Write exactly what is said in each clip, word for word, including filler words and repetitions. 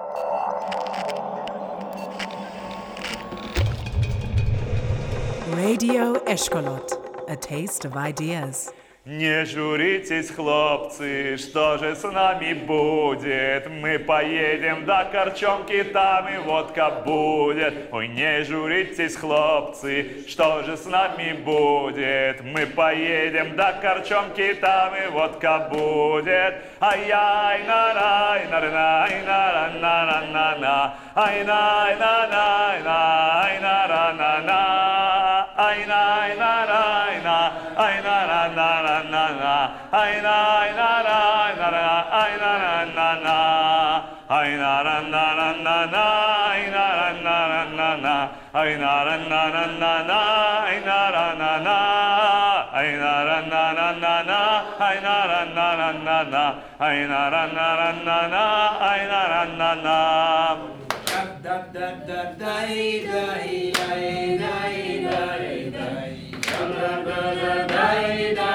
Radio Eshkolot, a taste of ideas. Не журитесь, хлопцы, что же с нами будет? Мы поедем до Корчомки, там и водка будет. Ой, не журитесь, хлопцы, что же с нами будет? Мы поедем до Корчомки, там и водка будет. Ай-яй, на-рай, на-рай, на-ра-на-на-на-на. Ай-най, на-най, най, на-ра-на-на. Ай-най, на-рай, на, ай-на-ра-на-на. Na na, ay na na na na na, ay na na na, ay na na na na na, ay na na na na, ay na na na na, ay na na na, ay na na na, ay na na na, ay na na na, ay na na na. Da da da da da da da da. Da da da da da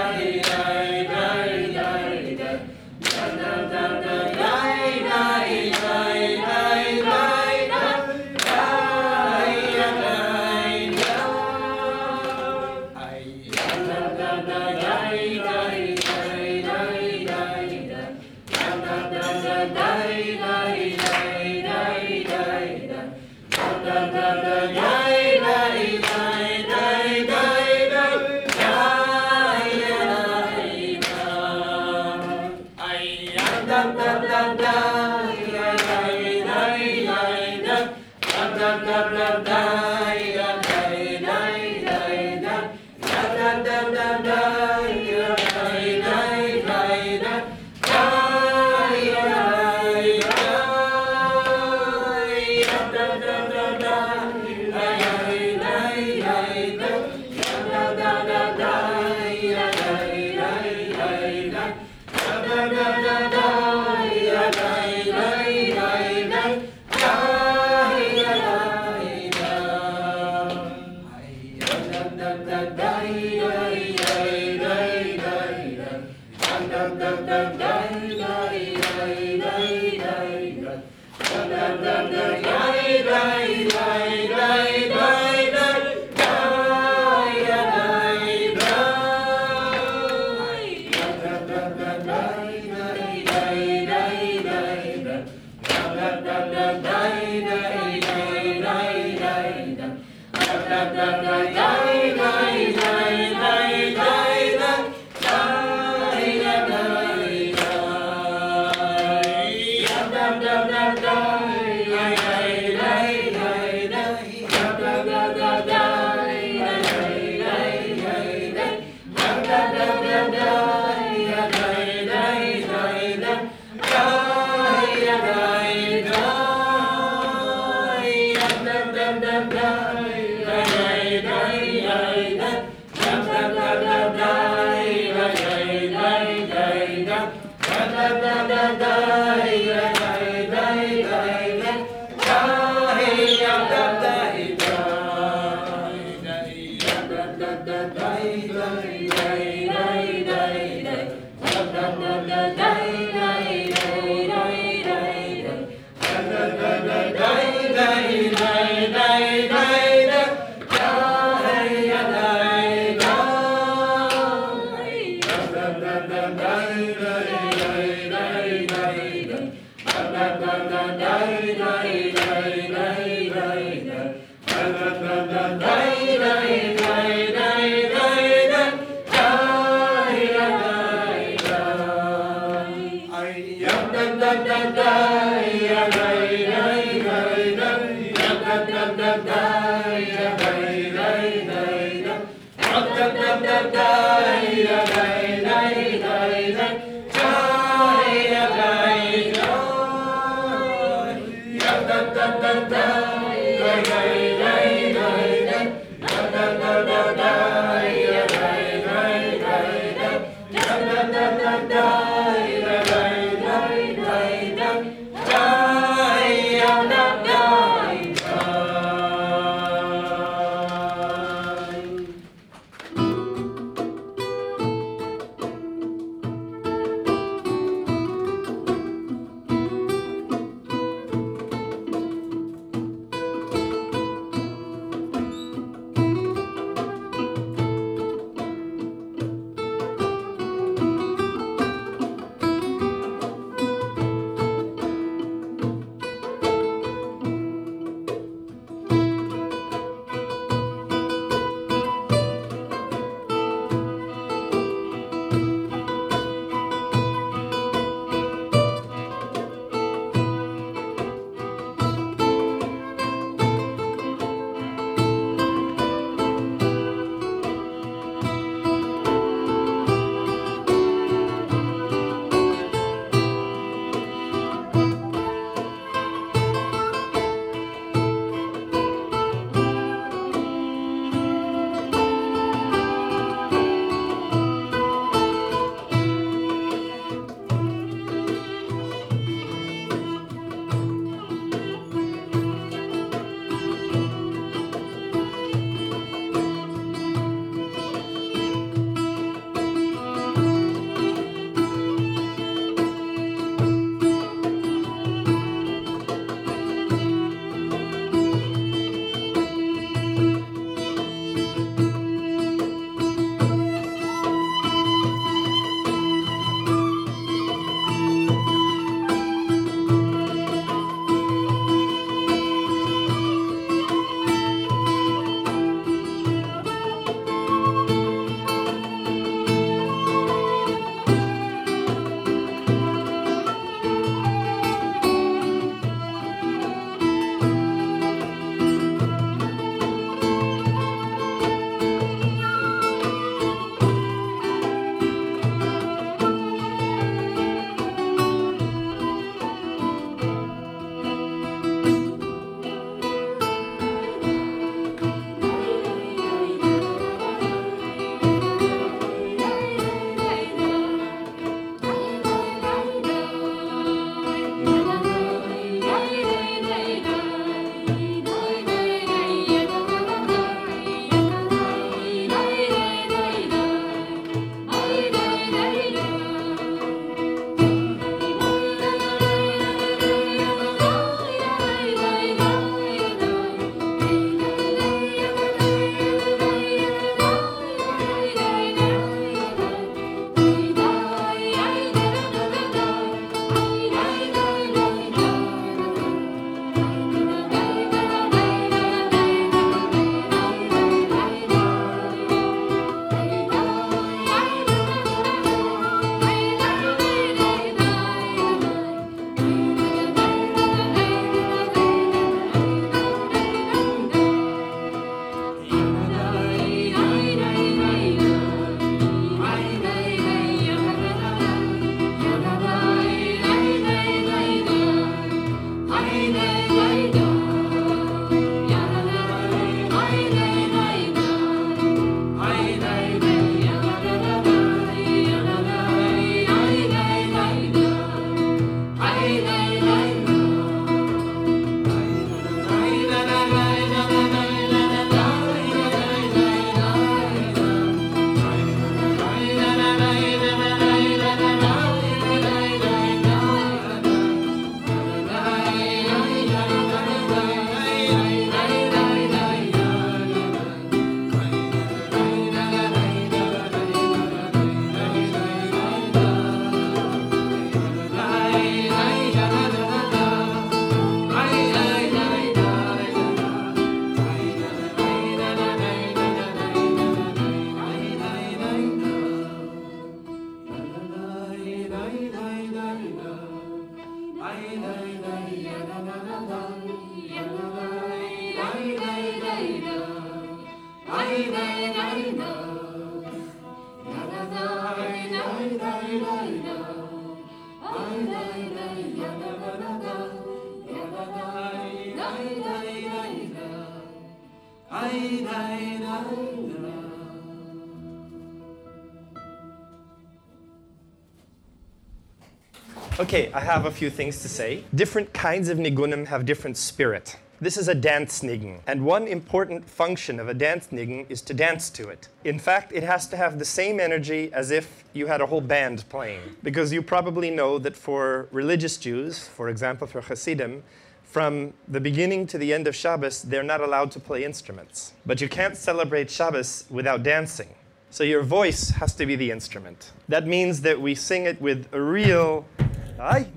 Okay, I have a few things to say. Different kinds of nigunim have different spirit. This is a dance nigun, and one important function of a dance nigun is to dance to it. In fact, it has to have the same energy as if you had a whole band playing. Because you probably know that for religious Jews, for example for Hasidim, from the beginning to the end of Shabbos, they're not allowed to play instruments. But you can't celebrate Shabbos without dancing. So your voice has to be the instrument. That means that we sing it with a real like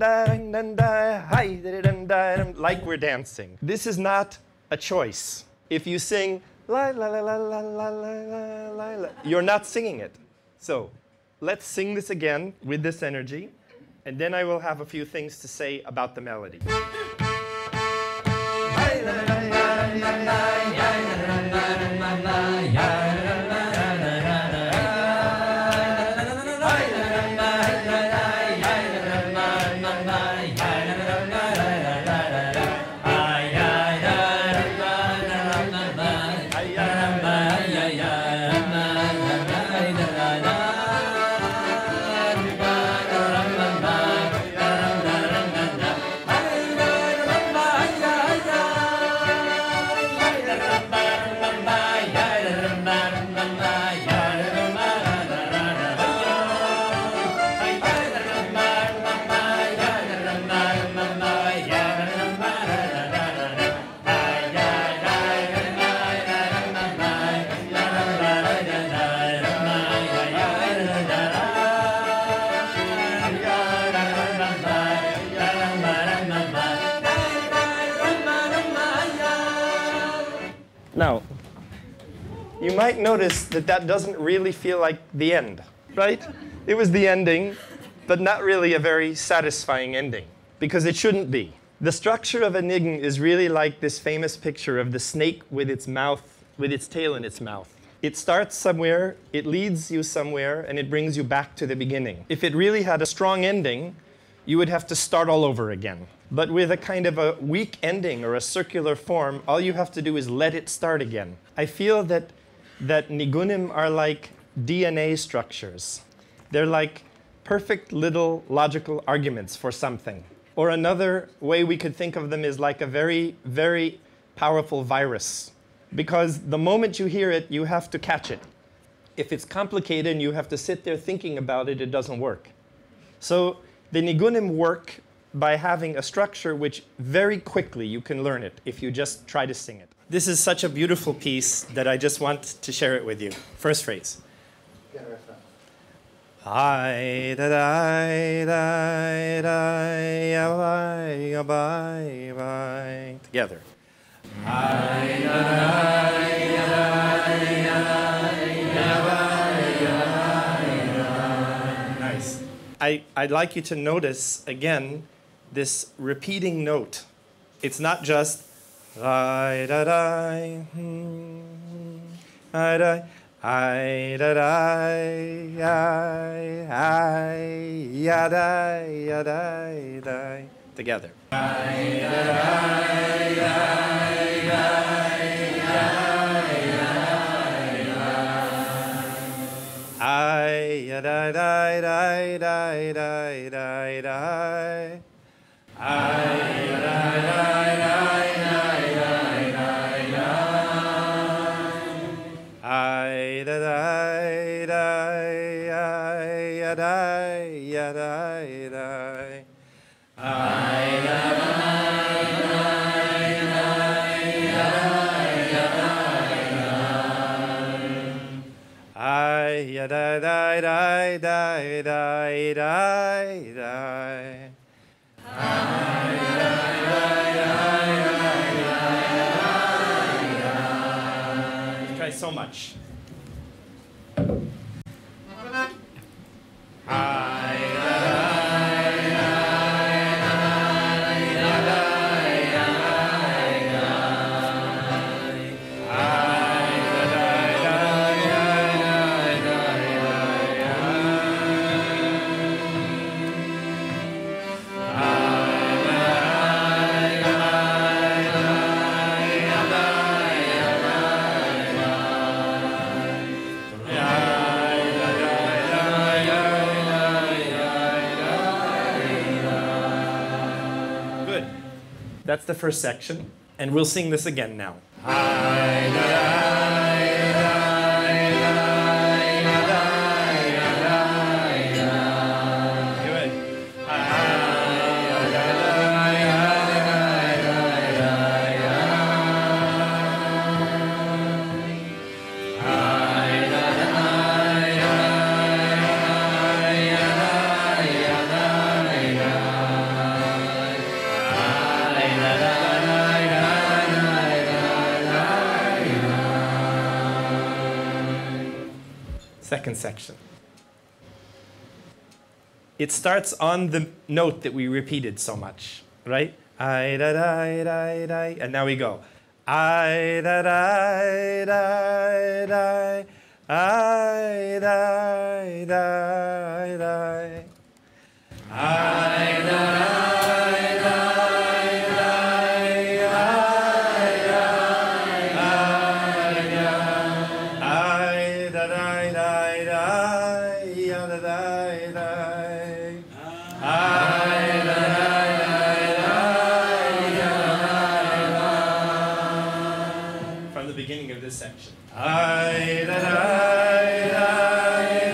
we're dancing. This is not a choice. If you sing la la la la la la la la la, you're not singing it. So let's sing this again with this energy, and then I will have a few things to say about the melody. Now, you might notice that that doesn't really feel like the end, right? It was the ending, but not really a very satisfying ending, because it shouldn't be. The structure of a nigun is really like this famous picture of the snake with its mouth, with its tail in its mouth. It starts somewhere, it leads you somewhere, and it brings you back to the beginning. If it really had a strong ending, you would have to start all over again. But with a kind of a weak ending or a circular form, all you have to do is let it start again. I feel that, that nigunim are like D N A structures. They're like perfect little logical arguments for something. Or another way we could think of them is like a very, very powerful virus. Because the moment you hear it, you have to catch it. If it's complicated and you have to sit there thinking about it, it doesn't work. So the nigunim work by having a structure which very quickly you can learn it if you just try to sing it. This is such a beautiful piece that I just want to share it with you. First phrase. I da da da da bye bye together. I da da Nice. I I'd like you to notice again this repeating note. It's not just I da da I da I da da I I ya da ya da da together. I da da I ya da da da da da da da I da da da I da da da da ya da da I da I ya da da da da da da da Try so much. I Good. That's the first section, and we'll sing this again now. Second section. It starts on the note that we repeated so much, right? I da da da da, and now we go. I da da da da, I da da da, I da. Section. I, da, da, da,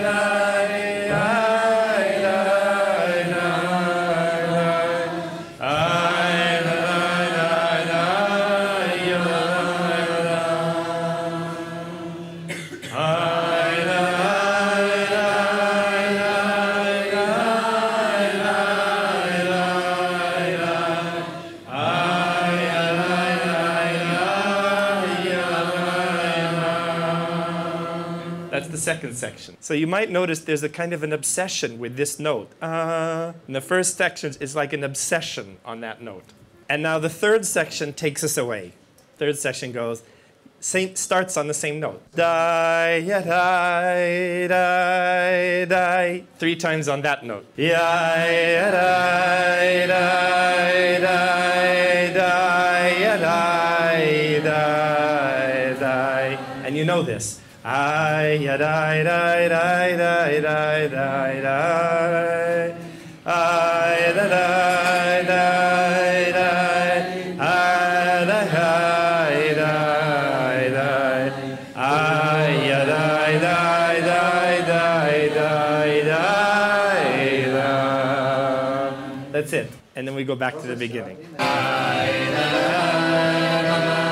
That's the second section. So you might notice there's a kind of an obsession with this note. Uh, and the first section is like an obsession on that note. And now the third section takes us away. Third section goes, same, starts on the same note. Die, ya, die, die, die. Three times on that note. Ya, ya, die, die, die, die, ya, die, die, die. And you know this. I, ya, die, die, die, die, die, die, die. I, ya, die, die, die. I, die, die, die. I, ya, die, die, die, die, die, die, die. That's it. And then we go back to the beginning. I, die,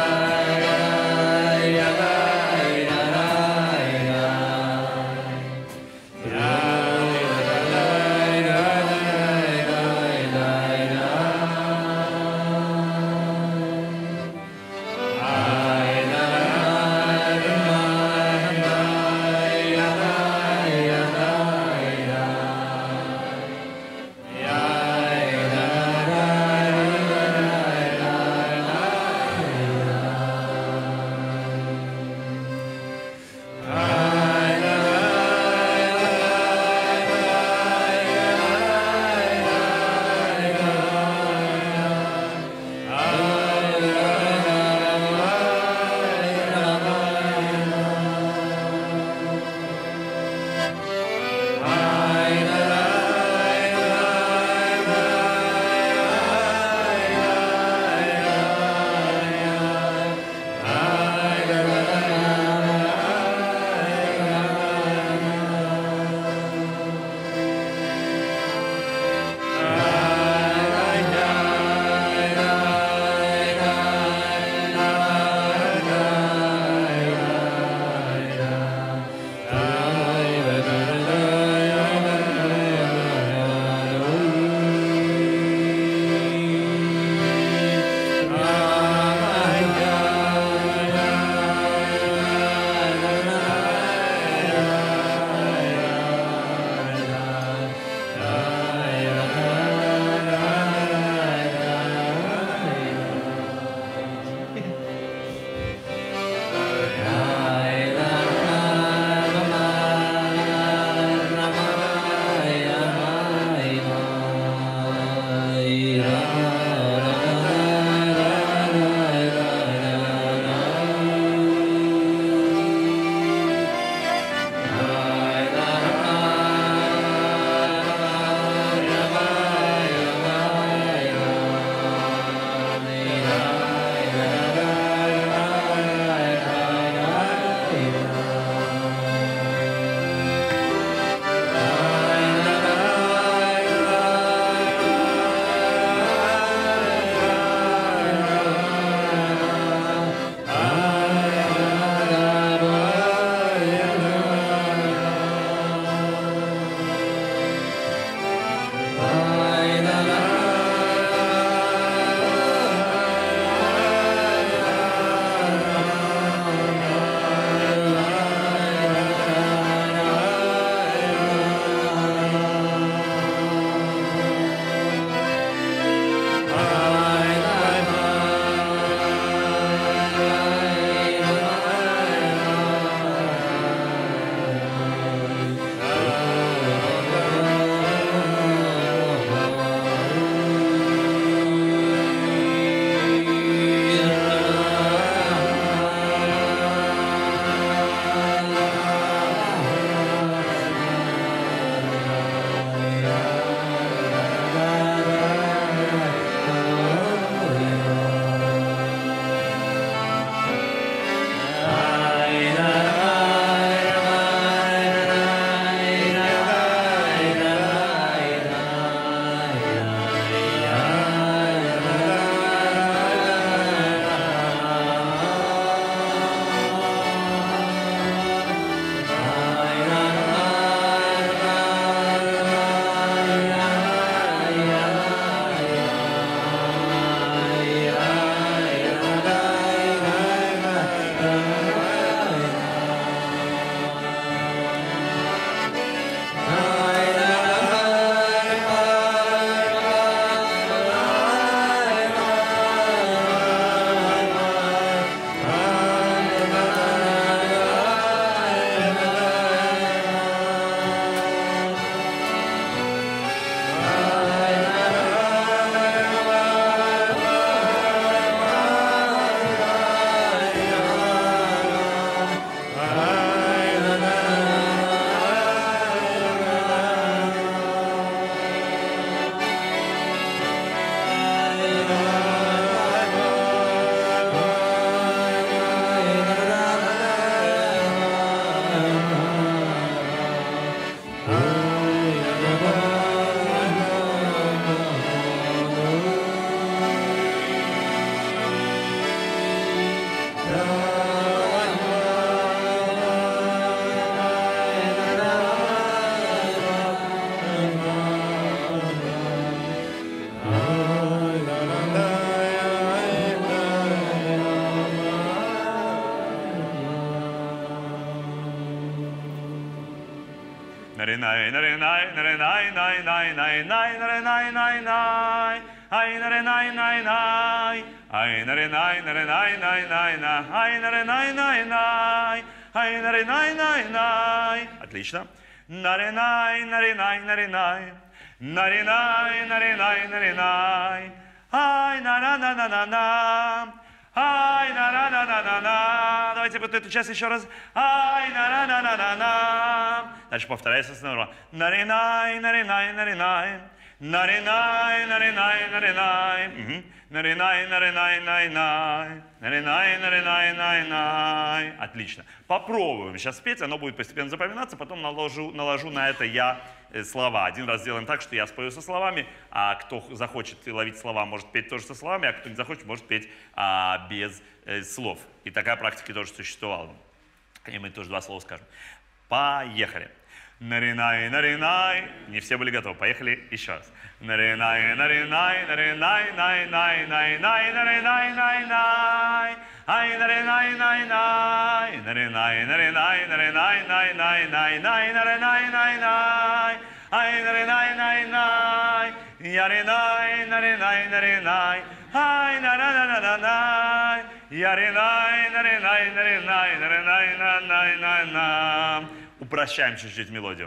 наринай, наринай, наринай, най, най, най, най, наринай, най, най. Ай, наринай, най, най. Ай, наринай, наринай, най, най, най. Ай, наринай, най, най. Ай, наринай, най, най. Отлично. Наринай, наринай, наринай. Наринай, наринай, наринай. Ай, на-на-на-на-на-на. Ай, на-на-на-на-на-на. Давайте вот эту часть еще раз. Ай, на-на-на-на-на-на. Дальше повторяется снова. Наринай, наринай, наринай. Наринай, наринай, наринай. Угу. Наринай, наринай, най-най. Наринай, наринай, най-най. Отлично. Попробуем сейчас спеть, оно будет постепенно запоминаться, потом наложу, наложу на это я слова. Один раз сделаем так, что я спою со словами, а кто захочет ловить слова, может петь тоже со словами, а кто не захочет, может петь а, без э, слов. И такая практика тоже существовала. И мы тоже два слова скажем. Поехали. Наринай, наринай. Не все были готовы. Поехали еще раз. Наринай, наринай, наринай, най, най, най, най, наринай, най, най. Ай, наринай, най, най. Наринай, наринай, наринай, най, най, най, най, наринай, най, най. Ай, наринай, най, най. Яринай, наринай, наринай. Ай, на-на-на-на-на-най. Яринай, наринай, наринай, наринай, на-най, на-на. Упрощаем чуть-чуть мелодию.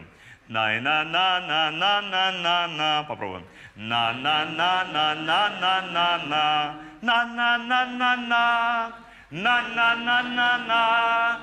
На-на-на-на-на-на-на-на. Попробуем. На-на-на-на-на-на-на. На-на-на-на-на. На-на-на-на-на.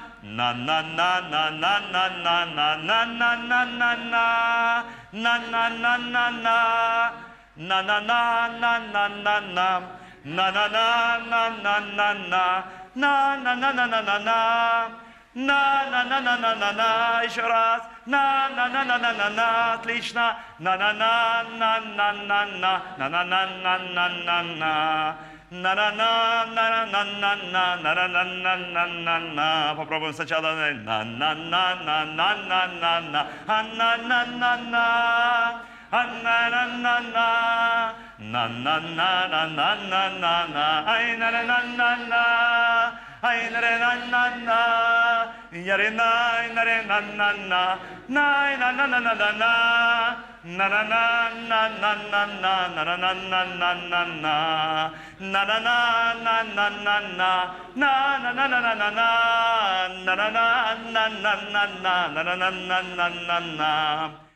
На-на-на-на-на-на-на-на-на-на-на. На-на-на-на-на. На-на-на-на-на-на-на. На-на-на-на-на-на-на. На-на-на-на-на-на. На-на-на-на-на-на-на, еще раз. На-на-на-на-на-на-на, отлично. На-на-на-на-на-на-на, на-на-на-на-на-на-на. На-на-на-на-на-на-на, на-на-на-на-на-на. Попробуем сначала. На-на-на-на-на-на-на, а-на-на-на-на. А-на-на-на-на. На-на-на-на-на-на-на. Ай, на-на-на-на-на. Ай, на-на-на-на-на. Яринай, на-на-на-на-на. Най, на-на-на-на-на-на. На-на-на-на-на-на-на. На-на-на-на-на-на. На-на-на-на-на-на-на. На-на-на-на-на-на. На-на-на-на-на-на. На-на-на-на-на-на.